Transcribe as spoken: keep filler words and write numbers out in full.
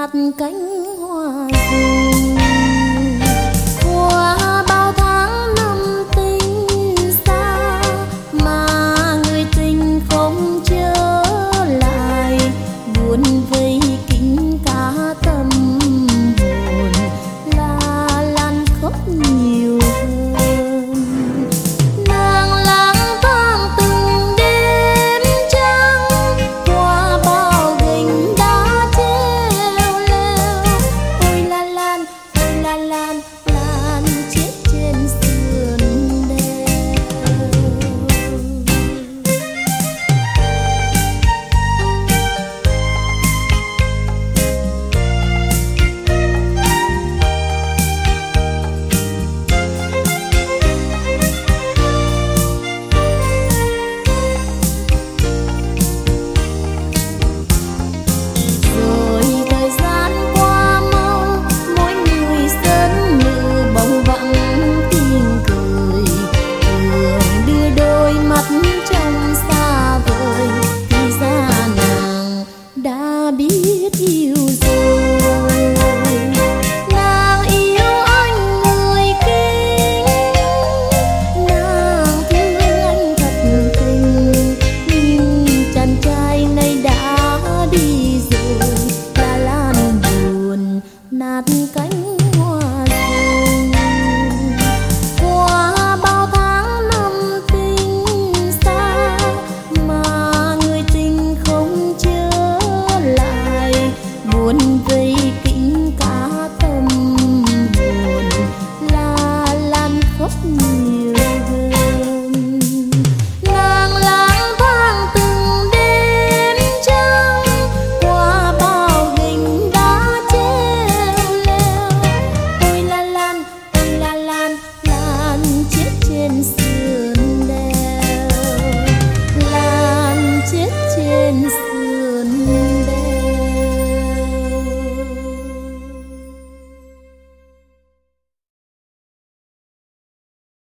nát cánh hoa rừng. Qua bao tháng năm tình xa mà người tình không trở lại, buồn vây kín cả tâm hồn, là lan khóc nhiều hơn. Nàng lang thang từng đêm trắng qua bao gành đá treo leo. Ôi la lan, ôi la lan, lan chết trên sườn đèo. Rồi thời gian qua mau, mỗi người dân như bóng vắng tiếng cười, thường đưa đôi mắt trong xa vời, thì ra nàng đã biết yêu rồi. Nàng yêu anh người kính, nàng thương anh thật tình, nhưng chàng trai này đã đi rồi, là lan buồn nát cánh hoa rừng. Qua bao tháng năm tình xa mà người tình không trở lại, buồn vây kín cả tâm hồn, là lan khóc nhiều hơn. Nàng lang thang từng đêm trắng qua bao gành đá treo leo. Ôi la lan, ôi la lan, lan chết trên sườn